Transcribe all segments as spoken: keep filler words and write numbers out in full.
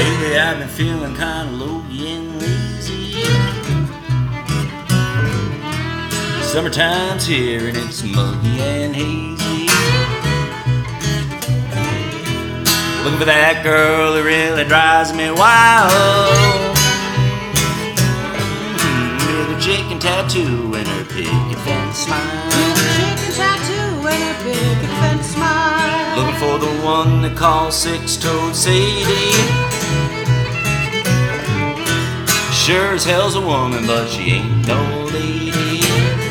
Lately I've been feeling kinda low-key and lazy. Summertime's here and it's muggy and hazy. Looking for that girl that really drives me wild. With a chicken tattoo and her picket fence smile. With a chicken tattoo and her picket fence smile. Looking for the one they call Six-Toed Sadie. Sure as hell's a woman, but she ain't no lady.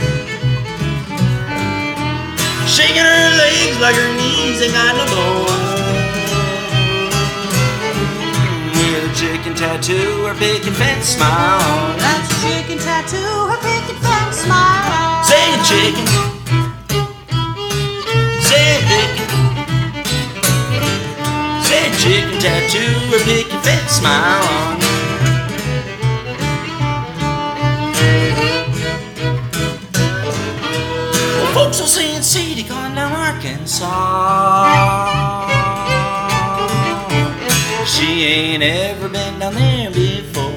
Shaking her legs like her knees ain't got no bone. With a chicken tattoo, her picket fence smile. That's a chicken tattoo, her picket fence smile. Say chicken, say picket, say chicken tattoo, her picket fence smile. Folks will see Sadie going down Arkansas. She ain't ever been down there before.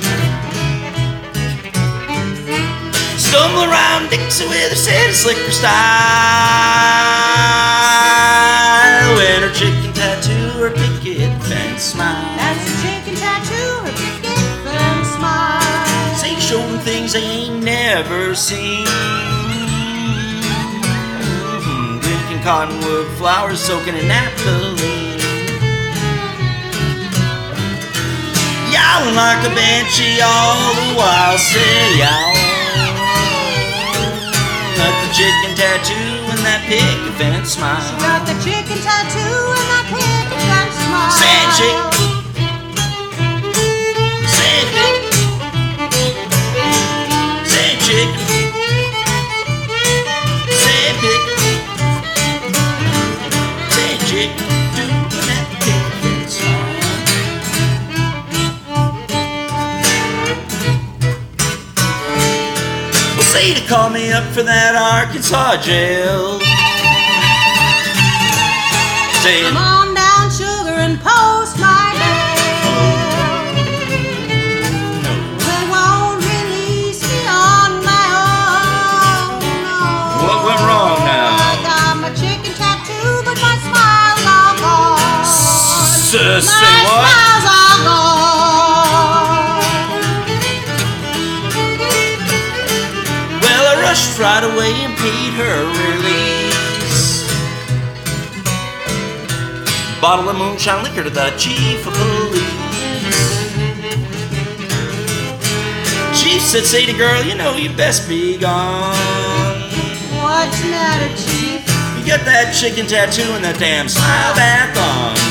Stumble around Dixie with her city slicker style. And her chicken tattoo, her picket fence smile. That's a chicken tattoo, her picket fence smile. Say show them things they ain't never seen. Cottonwood flowers soaking in naphthalene. Yowling like a banshee all the while. Say yow. Got the chicken tattoo and that picket fence smile. She got the chicken tattoo and that picket fence smile. Say chicken, say picket, say chicken, say picket. Say to call me up for that Arkansas jail. Say come on down, sugar, and post my bail. They won't release me on my own. No. What went wrong now? I got my chicken tattoo, but my smile's all gone. S- my say what? smile's all gone. Well, I rushed right away and paid her release. Bottle of moonshine liquor to the chief of police. Chief said, Sadie girl, you know you best be gone. What's the matter, Chief? You got that chicken tattoo and that damn smile back on.